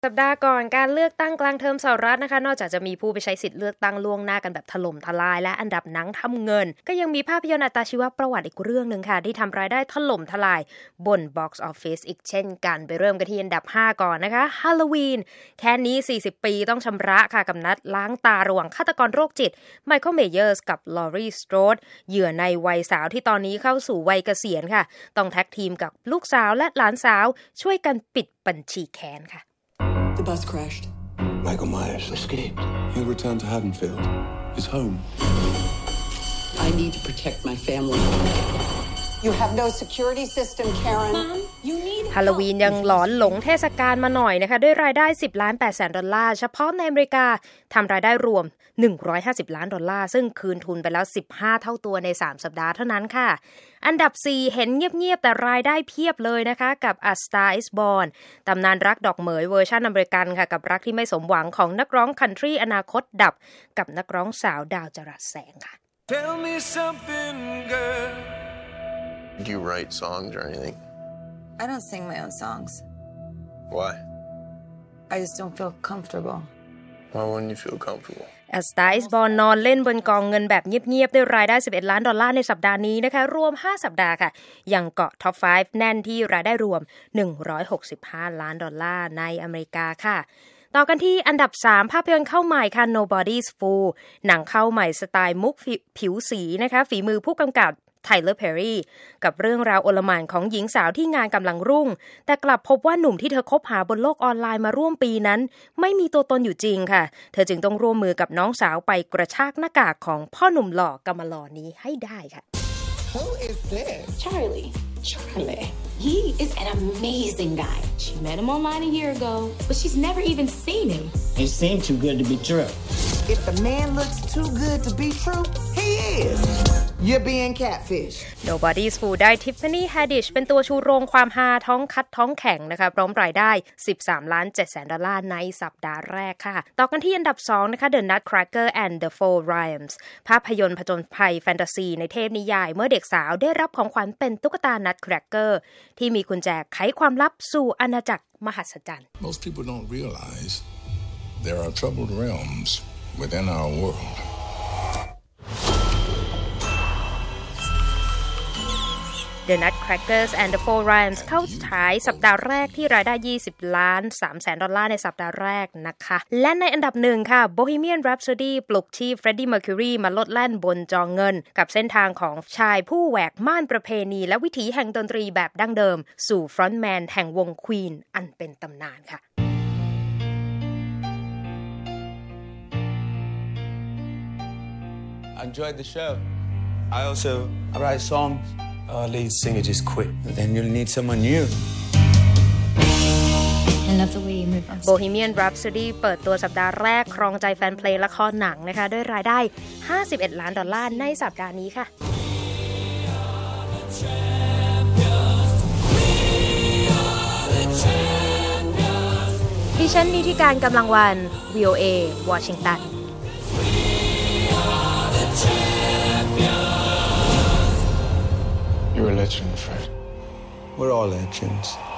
สัปดาห์ก่อนการเลือกตั้งกลางเทอมสหรัฐนะคะนอกจากจะมีผู้ไปใช้สิทธิ์เลือกตั้งล่วงหน้ากันแบบถล่มทลายและอันดับหนังทำเงินก็ยังมีภาพยนตร์อัตชีวประวัติอีกเรื่องนึงค่ะที่ทำรายได้ถล่มทลายบน Box Office อีกเช่นกันไปเริ่มกันที่อันดับ5ก่อนนะคะ Halloween แค่นี้40ปีต้องชำระค่ะกับนัดล้างตาระหว่างฆาตกรโรคจิต Michael Myers กับ Laurie Strode เหยื่อในวัยสาวที่ตอนนี้เข้าสู่วัยเกษียณค่ะต้องแท็กทีมกับลูกสาวและหลานสาวช่วยกันปิดบัญชีแค้นค่ะ The bus crashed. Michael Myers escaped. He'll return to Haddonfield, his home. I need to protect my family. You have no security system, Karen. Mom, you need Halloween ยังหลอนหลงเทศกาลมาหน่อยนะคะด้วยรายได้$10.8 ล้านเฉพาะในอเมริกาทำรายได้รวม$150 ล้านซึ่งคืนทุนไปแล้ว15เท่าตัวใน3สัปดาห์เท่านั้นค่ะอันดับ4เห็นเงียบๆแต่รายได้เพียบเลยนะคะกับ A Star is Born ตำนานรักดอกเหมยเวอร์ชันอเมริกันค่ะกับรักที่ไม่สมหวังของนักร้องคันทรีอนาคตดับกับนักร้องสาวดาวจรัสแสงค่ะ Tell me something, girl. Do you write songs or anything? I don't sing my own songs. Why? I just don't feel comfortable. Why wouldn't you feel comfortable? A Star is Born นอนเล่นบนกองเงินแบบเงียบๆด้วยรายได้$11 ล้านในสัปดาห์นี้นะคะรวม5สัปดาห์ค่ะยังเกาะท็อป5แน่นที่รายได้รวม$165 ล้านในอเมริกาค่ะต่อกันที่อันดับ3ภาพยนตร์เข้าใหม่ค่ะ Nobody's Fool หนังเข้าใหม่สไตล์มุกผิวสีนะคะฝีมือผู้กำกับไทเลอร์ เพร์รี่กับเรื่องราวโอลหม่านของหญิงสาวที่งานกำลังรุ่งแต่กลับพบว่าหนุ่มที่เธอคบหาบนโลกออนไลน์มาร่วมปีนั้นไม่มีตัวตนอยู่จริงค่ะเธอจึงต้องร่วมมือกับน้องสาวไปกระชากหน้ากากของพ่อหนุ่มหล่อกำมะหล่อนี้ให้ได้ค่ะ Who is this? Charlie. He is an amazing guy. She met him online a year ago, but she's never even seen him. It seemed too good to be true. If the man looks too good to be true, he is.You're being catfish. Nobody's Fool ได้ Tiffany Haddish เป็นตัวชูโรงความฮาท้องคัดท้องแข็งนะคะพร้อมรายได้$13.7 ในสัปดาห์แรกค่ะต่อกันที่อันดับ2นะคะ The Nutcracker and the Four Rhymes ภาพยนตร์ผจญภัยแฟนตาซีในเทพนิยายเมื่อเด็กสาวได้รับของขวัญเป็นตุ๊กตา Nutcracker ที่มีกุญแจไขความลับสู่อาณาจักรมหัศจรรย์ Most people don't realize there are troubled realms within our world.The Nutcrackers and the Four Rhymes เข้าฉายสัปดาห์แรกที่รายได้$20.3 ในสัปดาห์แรกนะคะและในอันดับ1ค่ะ Bohemian Rhapsody ปลุกที่ Freddie Mercury มาโลดแล่นบนจอเงินกับเส้นทางของชายผู้แหวกม่านประเพณีและวิถีแห่งดนตรีแบบดั้งเดิมสู่ฟรอนต์แมนแห่งวง Queen อันเป็นตำนานค่ะ I enjoyed the show. I write songs.Our lead singer just quit. Then you'll need someone new. I love the way you move on. Bohemian Rhapsody เปิดตัวสัปดาห์แรกครองใจแฟนเพลงและคอหนังนะคะด้วยรายได้$51 ล้านในสัปดาห์นี้ค่ะดิฉันนิติการกำลังวัน VOA วอชิงตัน You're a legend, Fred. We're all legends.